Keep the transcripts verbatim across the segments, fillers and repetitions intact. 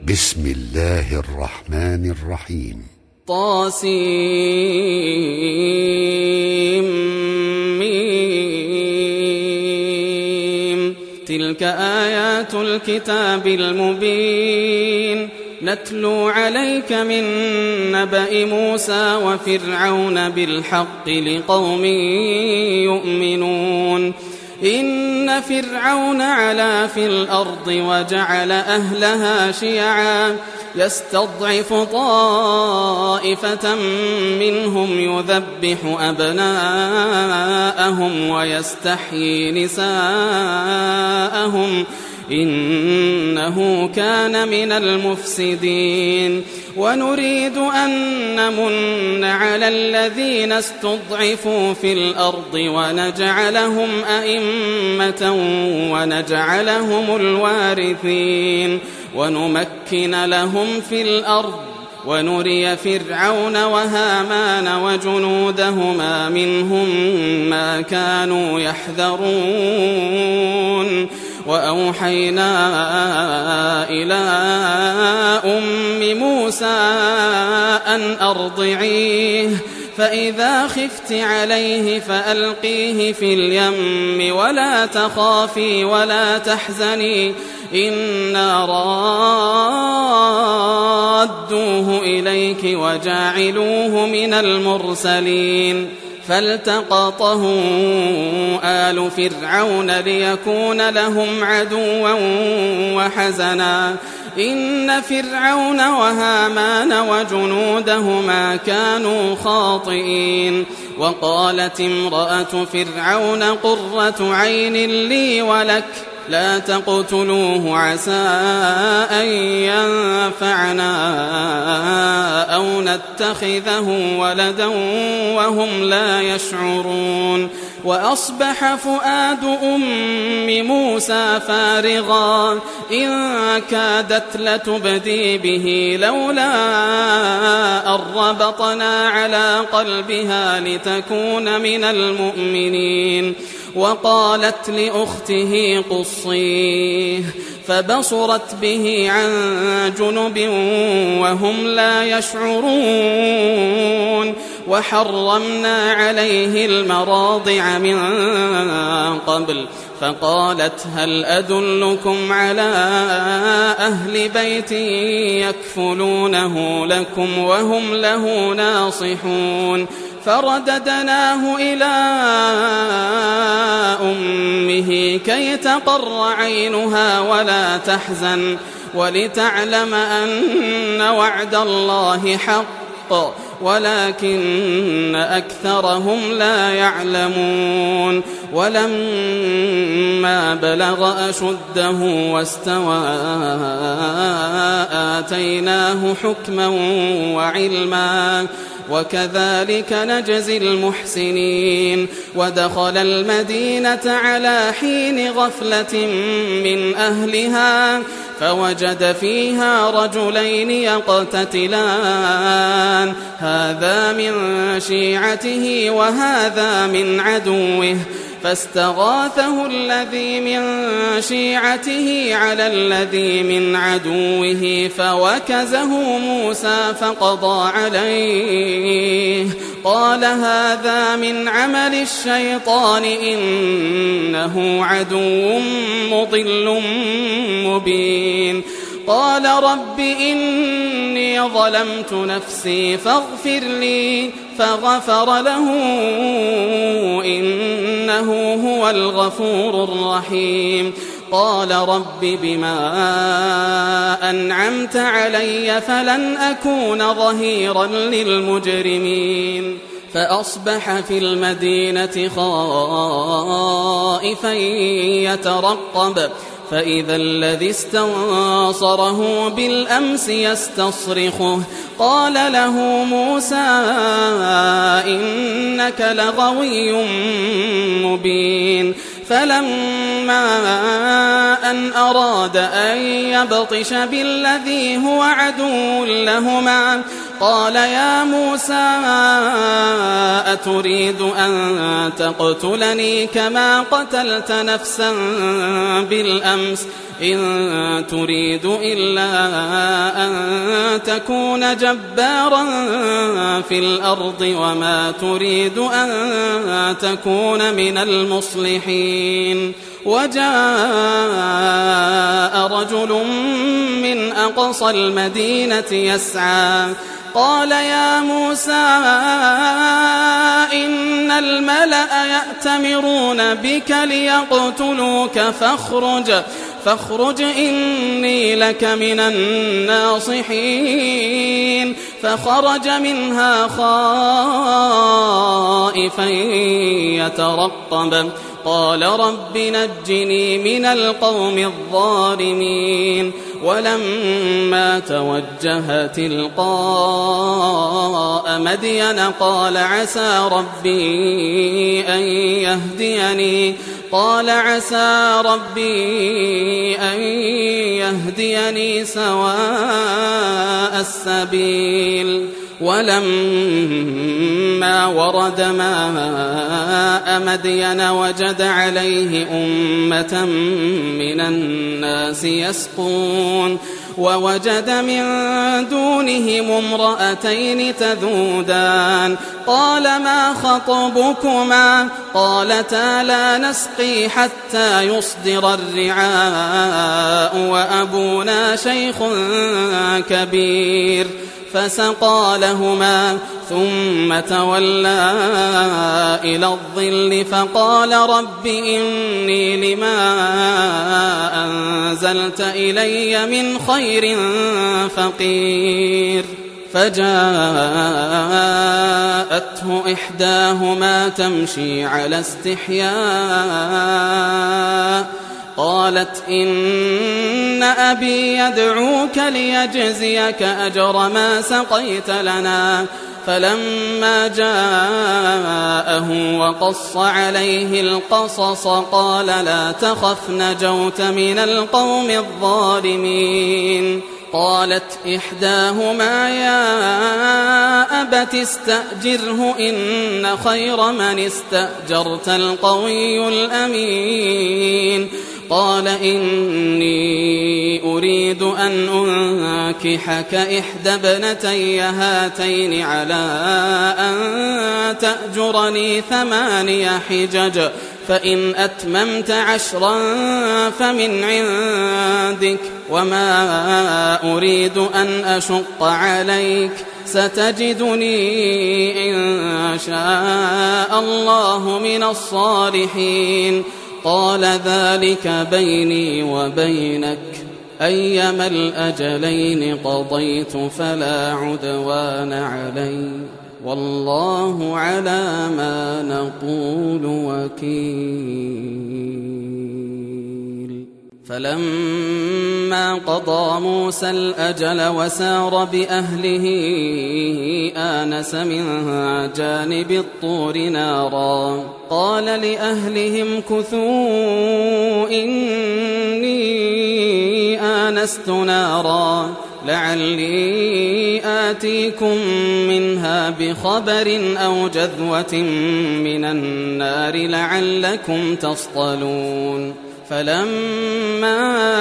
بسم الله الرحمن الرحيم. طاسيم. تلك آيات الكتاب المبين نتلو عليك من نبأ موسى وفرعون بالحق لقوم يؤمنون. إن فرعون علا في الأرض وجعل أهلها شيعا يستضعف طائفة منهم يذبح أبناءهم ويستحيي نساءهم إنه كان من المفسدين. ونريد أن نمن على الذين استضعفوا في الأرض ونجعلهم أئمة ونجعلهم الوارثين ونمكن لهم في الأرض ونري فرعون وهامان وجنودهما منهم ما كانوا يحذرون. وأوحينا إلى أم موسى أن أرضعيه فإذا خفت عليه فألقيه في اليم ولا تخافي ولا تحزني إنا رادوه إليك وجاعلوه من المرسلين. فالتقطه آل فرعون ليكون لهم عدوا وحزنا إن فرعون وهامان وجنودهما كانوا خاطئين. وقالت امرأة فرعون قرة عين لي ولك لا تقتلوه عسى أن ينفعنا أو نتخذه ولدا وهم لا يشعرون. وأصبح فؤاد أم موسى فارغا إن كادت لتبدي به لولا أن ربطنا على قلبها لتكون من المؤمنين. وقالت لأخته قصيه فبصرت به عن جنب وهم لا يشعرون. وحرمنا عليه المراضع من قبل فقالت هل أدلكم على أهل بيت يكفلونه لكم وهم له ناصحون. فرددناه إلى أمه كي تقر عينها ولا تحزن ولتعلم أن وعد الله حق ولكن أكثرهم لا يعلمون. ولما بلغ أشده واستوى آتيناه حكما وعلما وكذلك نجزي المحسنين. ودخل المدينة على حين غفلة من أهلها فوجد فيها رجلين يقتتلان هذا من شيعته وهذا من عدوه فاستغاثه الذي من شيعته على الذي من عدوه فوكزه موسى فقضى عليه قال هذا من عمل الشيطان إنه عدو مضل مبين. قال رب إني ظلمت نفسي فاغفر لي فغفر له إنه هو الغفور الرحيم. قال رب بما أنعمت علي فلن أكون ظهيرا للمجرمين. فأصبح في المدينة خائفا يترقب فإذا الذي استنصره بالأمس يستصرخه قال له موسى إنك لغوي مبين. فلما أن أراد أن يبطش بالذي هو عدو لهما قال يا موسى أتريد أن تقتلني كما قتلت نفسا بالأمس إن تريد إلا أن تكون جبارا في الأرض وما تريد أن تكون من المصلحين. وجاء رجل من أقصى المدينة يسعى قال يا موسى إن الملأ يأتمرون بك ليقتلوك فاخرج فاخرج إني لك من الناصحين. فخرج منها خائفا يترقب قال رب نجني من القوم الظالمين. ولما توجه تلقاء مدين قال عسى ربي أن يهديني قال عسى ربي أن يهديني سواء السبيل. ولما ورد ماء مدين وجد عليه أمة من الناس يسقون ووجد من دونهم امرأتين تذودان قال ما خطبكما قالتا لا نسقي حتى يصدر الرعاء وأبونا شيخ كبير. فسقى لهما ثم تولى إلى الظل فقال رب إني لما أنزلت إلي من خير فقير. فجاءته إحداهما تمشي على استحياء قالت إن أبي يدعوك ليجزيك أجر ما سقيت لنا. فلما جاءه وقص عليه القصص قال لا تخف نجوت من القوم الظالمين. قالت إحداهما يا أبت استأجره إن خير من استأجرت القوي الأمين. قال إني أريد أن أنكحك إحدى ابنتي هاتين على أن تأجرني ثماني حجج فإن أتممت عشرا فمن عندك وما أريد أن أشق عليك ستجدني إن شاء الله من الصالحين. قال ذلك بيني وبينك أيما الأجلين قضيت فلا عدوان علي والله على ما نقول وكيل. فلما قضى موسى الأجل وسار بأهله آنس من جانب الطور نارا قال لأهلهم كثوا إني آنست نارا لعلي آتيكم منها بخبر أو جذوة من النار لعلكم تصطلون. فلما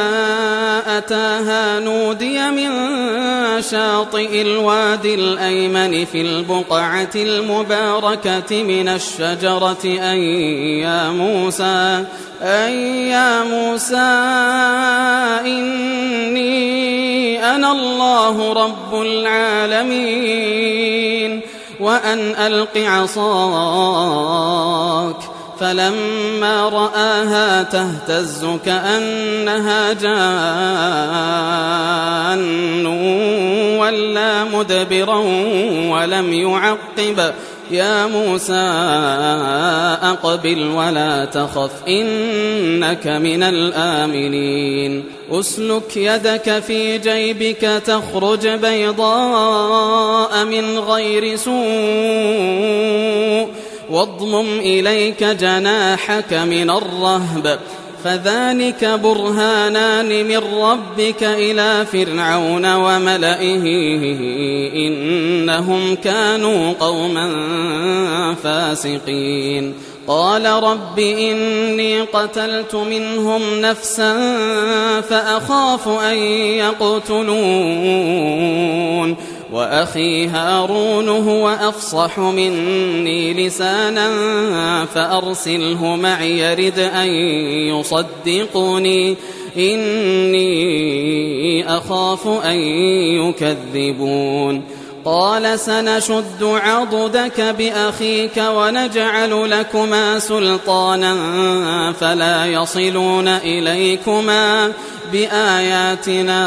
أتاها نودي من شاطئ الوادي الأيمن في البقعة المباركة من الشجرة أن يا موسى أن يا موسى إني أنا الله رب العالمين وأن ألق عصاك. فلما رآها تهتز كأنها جان ولا مدبرا ولم يعقب يا موسى أقبل ولا تخف إنك من الآمنين. أسلك يدك في جيبك تخرج بيضاء من غير سوء واضمم إليك جناحك من الرهب فذلك برهانان من ربك إلى فرعون وملئه إنهم كانوا قوما فاسقين. قال رب إني قتلت منهم نفسا فأخاف أن يقتلون وأخي هارون هو أفصح مني لسانا فأرسله معي يرد أن يصدقني إني أخاف أن يكذبون قال سنشد عضدك بأخيك ونجعل لكما سلطانا فلا يصلون إليكما بآياتنا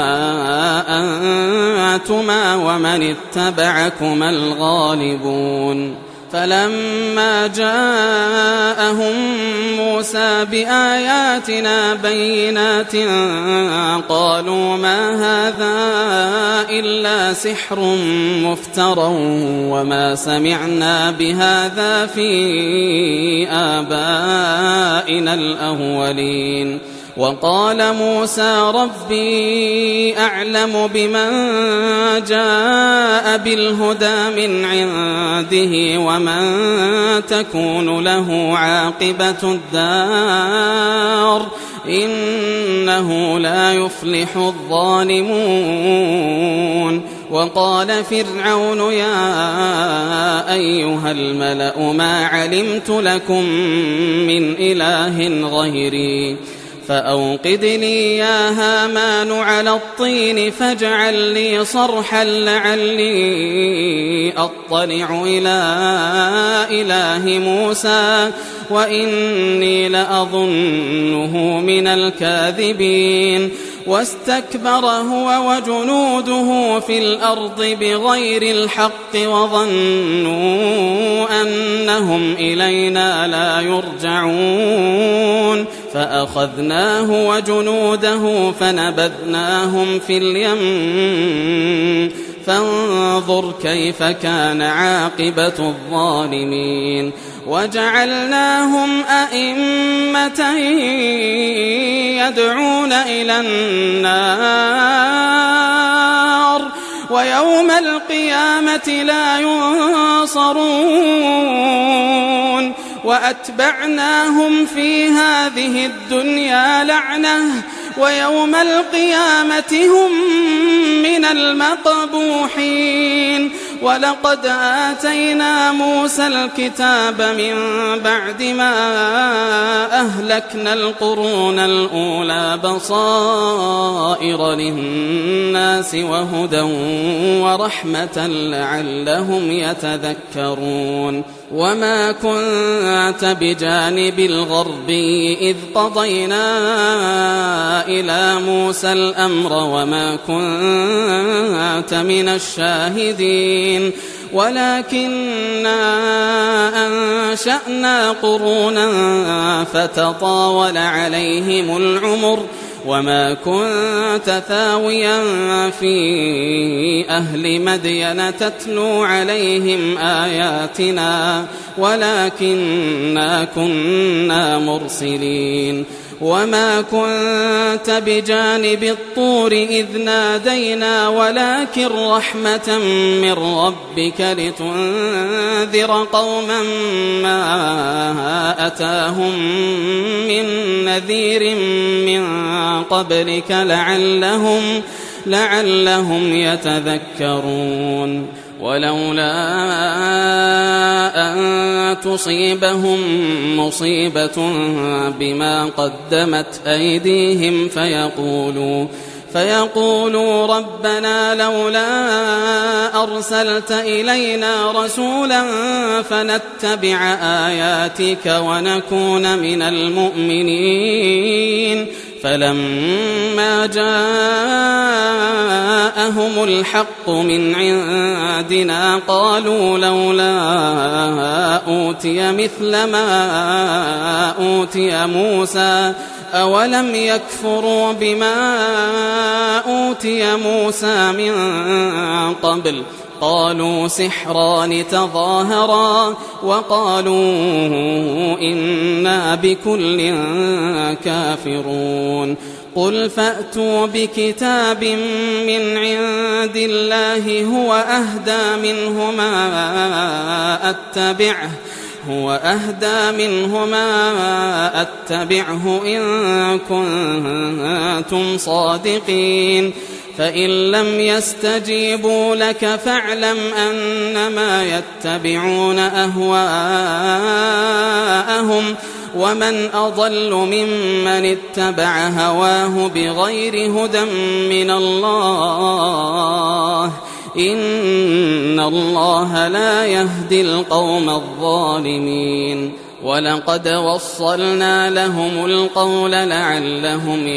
أنتما ومن اتبعكما الغالبون فلما جاءهم موسى بآياتنا بينات قالوا ما هذا إلا سحر مفترى وما سمعنا بهذا في آبائنا الأولين وقال موسى ربي أعلم بمن جاء بالهدى من عنده ومن تكون له عاقبة الدار إنه لا يفلح الظالمون وقال فرعون يا أيها الملأ ما علمت لكم من إله غيري فأوقد لي يا هامان على الطين فاجعل لي صرحا لعلي أطلع إلى إله موسى وإني لأظنه من الكاذبين واستكبر هو وجنوده في الأرض بغير الحق وظنوا أنهم إلينا لا يرجعون فأخذناه وجنوده فنبذناهم في اليم فانظر كيف كان عاقبة الظالمين وجعلناهم أئمة يدعون إلى النار ويوم القيامة لا ينصرون وأتبعناهم في هذه الدنيا لعنة ويوم القيامة هم من المقبوحين ولقد آتينا موسى الكتاب من بعد ما أهلكنا القرون الأولى بصائر للناس وهدى ورحمة لعلهم يتذكرون وما كنت بجانب الغربي إذ قضينا إلى موسى الأمر وما كنت من الشاهدين ولكننا أنشأنا قرونا فتطاول عليهم العمر وما كنت ثاويا في أهل مدين تتلو عليهم آياتنا ولكننا كنا مرسلين وما كنت بجانب الطور إذ نادينا ولكن رحمة من ربك لتنذر قوما ما أتاهم من نذير من قبلك لعلهم, لعلهم يتذكرون ولولا أن تصيبهم مصيبة بما قدمت أيديهم فيقولوا فيقولوا ربنا لولا أرسلت إلينا رسولا فنتبع آياتك ونكون من المؤمنين فلما جاءهم الحق من عندنا قالوا لولا أوتي مثل ما أوتي موسى أولم يكفروا بما أوتي موسى من قبل قالوا سحران تظاهرا وقالوا إنا بكل كافرون قل فأتوا بكتاب من عند الله هو أهدى منهما أتبعه هو أهدى منهما أتبعه إن كنتم صادقين فإن لم يستجيبوا لك فاعلم أنما يتبعون أهواءهم ومن أضل ممن اتبع هواه بغير هدى من الله إن الله لا يهدي القوم الظالمين ولقد وصلنا لهم القول لعلهم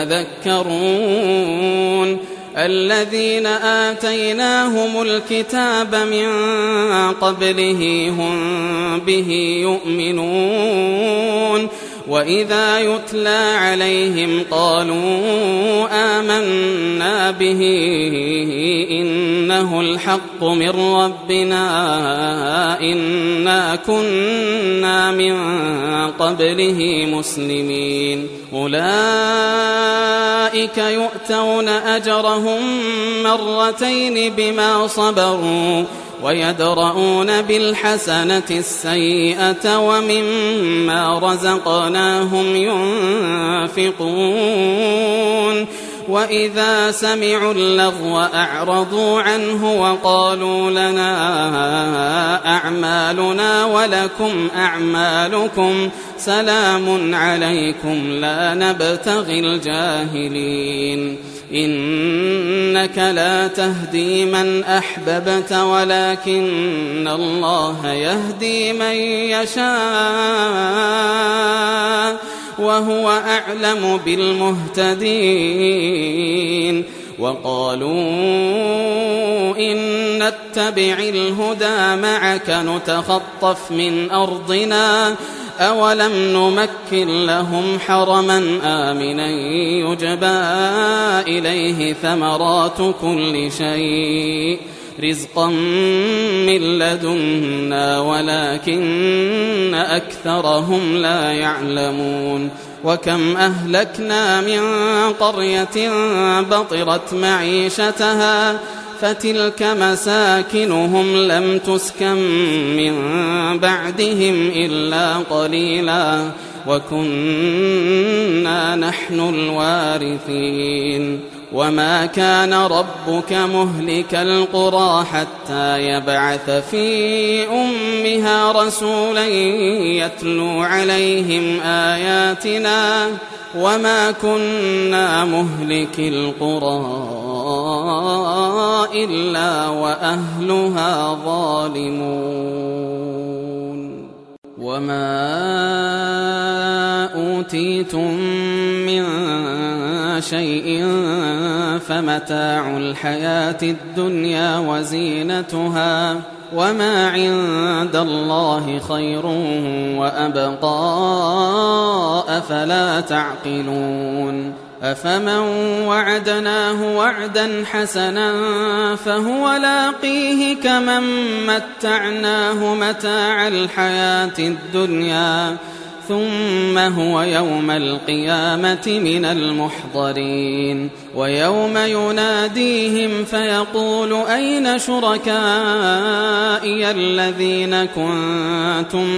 يتذكرون الذين آتيناهم الكتاب من قبله هم به يؤمنون وإذا يتلى عليهم قالوا آمنا به إنه الحق من ربنا إنا كنا من قبله مسلمين أولئك يؤتون أجرهم مرتين بما صبروا ويدرؤون بالحسنة السيئة ومما رزقناهم ينفقون وإذا سمعوا اللغو أعرضوا عنه وقالوا لنا أعمالنا ولكم أعمالكم سلام عليكم لا نبتغي الجاهلين إنك لا تهدي من أحببت ولكن الله يهدي من يشاء وهو أعلم بالمهتدين وقالوا إن نتبع الهدى معك نتخطف من أرضنا أولم نمكن لهم حرما آمنا يجبى إليه ثمرات كل شيء رزقا من لدنا ولكن أكثرهم لا يعلمون وكم أهلكنا من قرية بطرت معيشتها فتلك مساكنهم لم تسكن من بعدهم إلا قليلا وكنا نحن الوارثين وما كان ربك مهلك القرى حتى يبعث في أمها رسولا يتلو عليهم آياتنا وما كنا مهلك القرى إلا وأهلها ظالمون وما أوتيتم من شيء فمتاع الحياة الدنيا وزينتها وما عند الله خير وأبقى أفلا تعقلون أفمن وعدناه وعدا حسنا فهو لاقيه كمن متعناه متاع الحياة الدنيا ثم هو يوم القيامة من المحضرين ويوم يناديهم فيقول أين شركائي الذين كنتم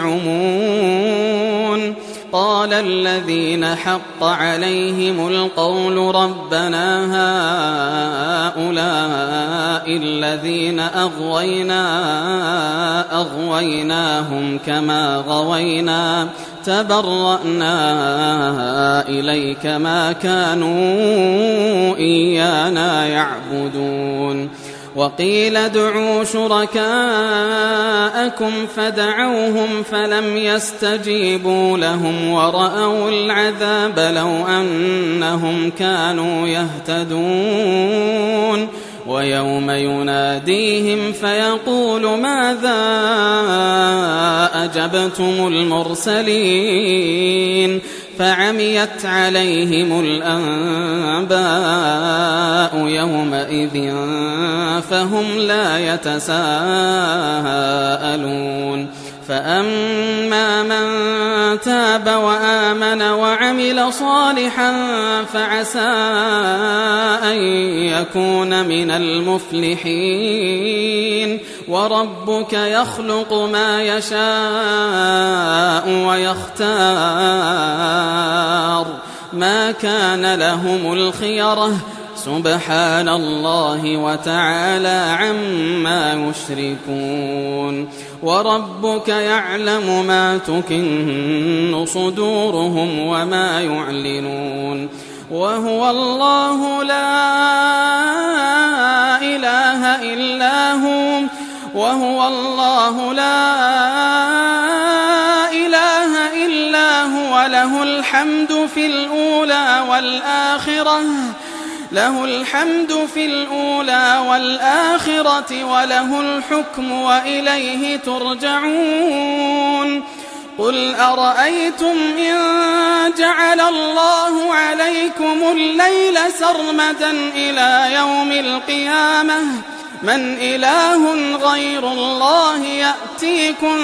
تزعمون قال الذين حق عليهم القول ربنا هؤلاء الذين أغوينا أغويناهم كما غوينا تبرأنا إليك ما كانوا إيانا يعبدون وقيل ادعوا شركاءكم فدعوهم فلم يستجيبوا لهم ورأوا العذاب لو أنهم كانوا يهتدون ويوم يناديهم فيقول ماذا أجبتم المرسلين فعميت عليهم الأنباء يومئذ فهم لا يتساءلون فأما من تاب وآمن وعمل صالحا فعسى أن يكون من المفلحين وربك يخلق ما يشاء ويختار ما كان لهم الخيرة سبحان الله وتعالى عما يشركون وربك يعلم ما تكن صدورهم وما يعلنون وهو الله لا إله إلا هو وهو الله لا إله إلا هو له الحمد في الأولى والآخرة له الحمد في الأولى والآخرة وله الحكم وإليه ترجعون قل أرأيتم إن جعل الله عليكم الليل سرمدا إلى يوم القيامة من إله غير الله يأتيكم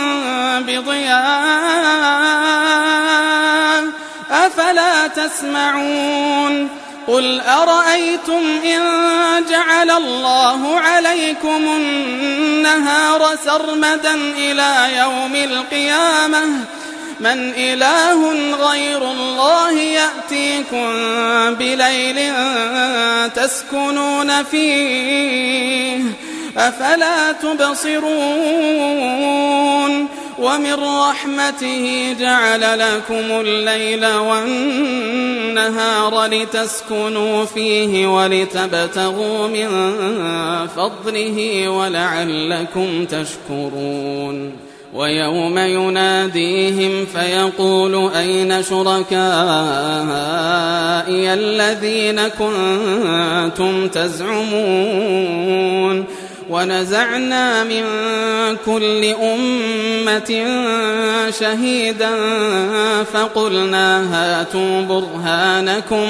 بضياء أفلا تسمعون قل أرأيتم إن جعل الله عليكم النهار سرمدا إلى يوم القيامة من إله غير الله يأتيكم بليل تسكنون فيه أفلا تبصرون ومن رحمته جعل لكم الليل والنهار لتسكنوا فيه ولتبتغوا من فضله ولعلكم تشكرون ويوم يناديهم فيقول أين شركائي الذين كنتم تزعمون ونزعنا من كل أمة شهيدا فقلنا هاتوا برهانكم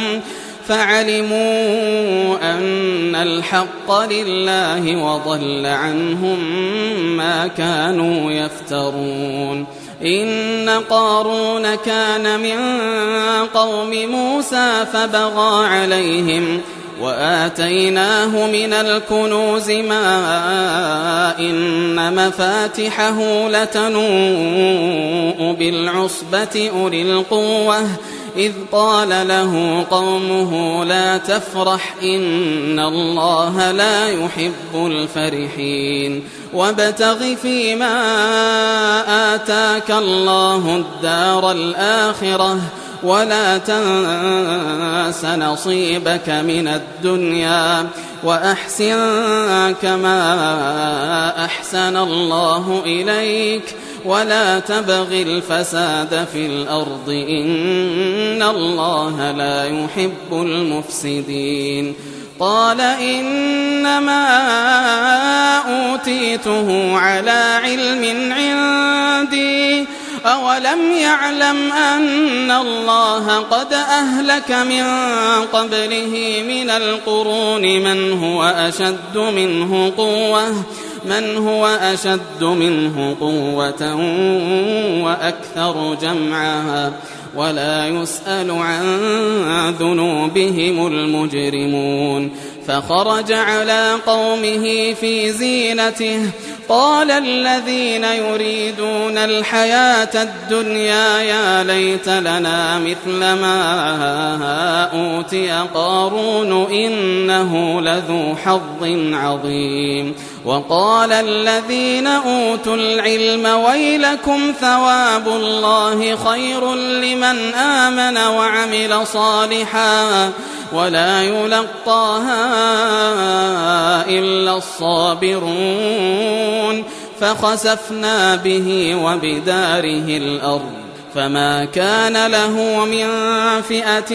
فعلموا أن الحق لله وضل عنهم ما كانوا يفترون إن قارون كان من قوم موسى فبغى عليهم وآتيناه من الكنوز ما إن مفاتحه لتنوء بالعصبة أولي القوة إذ قال له قومه لا تفرح إن الله لا يحب الفرحين وابتغ فيما آتاك الله الدار الآخرة ولا تنس نصيبك من الدنيا وأحسن كما أحسن الله إليك ولا تبغ الفساد في الأرض إن الله لا يحب المفسدين قال إنما أوتيته على علم عندي أولم يعلم أن الله قد أهلك من قبله من القرون من هو أشد منه قوة من هو أشد منه قوة وأكثر جمعا ولا يسأل عن ذنوبهم المجرمون فخرج على قومه في زينته قال الذين يريدون الحياة الدنيا يا ليت لنا مثل ما أوتي قارون إنه لذو حظ عظيم وقال الذين أوتوا العلم ويلكم ثواب الله خير لمن آمن وعمل صالحا ولا يلقاها إلا الصابرون فخسفنا به وبداره الأرض فما كان له من فئة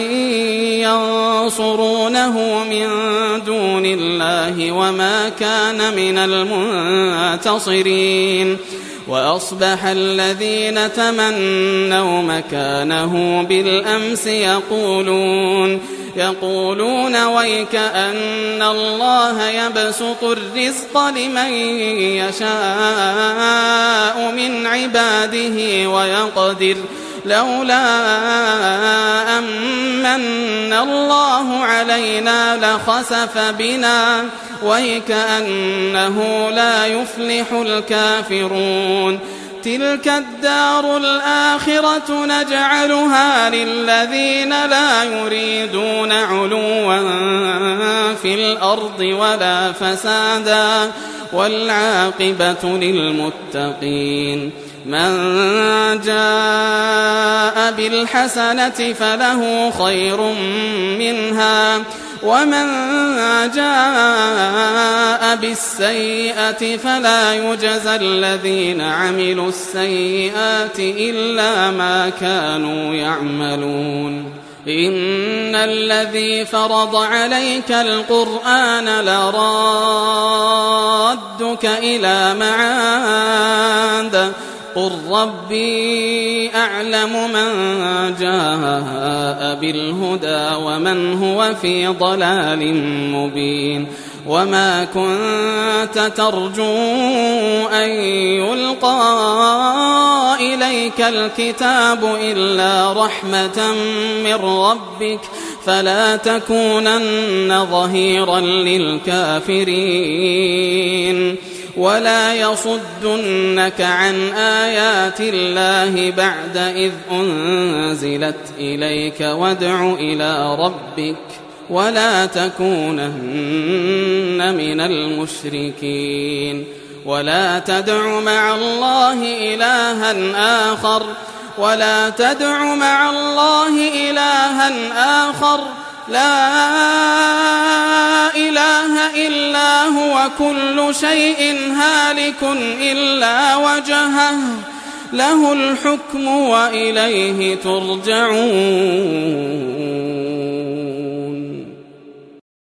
ينصرونه من دون الله وما كان من المنتصرين وأصبح الذين تمنوا مكانه بالأمس يقولون يقولون ويك أن الله يبسط الرزق لمن يشاء من عباده ويقدر لولا أمن الله علينا لخسف بنا ويك أنه لا يفلح الكافرون تلك الدار الآخرة نجعلها للذين لا يريدون علوا في الأرض ولا فسادا والعاقبة للمتقين من جاء بالحسنة فله خير منها ومن جاء بالسيئة فلا يجزى الذين عملوا السيئات إلا ما كانوا يعملون إن الذي فرض عليك القرآن لرادك إلى معاد قل ربي أعلم من جاء بالهدى ومن هو في ضلال مبين وما كنت ترجو أن يلقى إليك الكتاب إلا رحمة من ربك فلا تكونن ظهيرا للكافرين ولا يصدنك عن آيات الله بعد إذ أنزلت إليك وادع إلى ربك ولا تكونن من المشركين ولا تدع مع الله إلها آخر ولا تدع مع الله إلها آخر لا إله إلا هو كل شيء هالك إلا وجهه له الحكم وإليه ترجعون.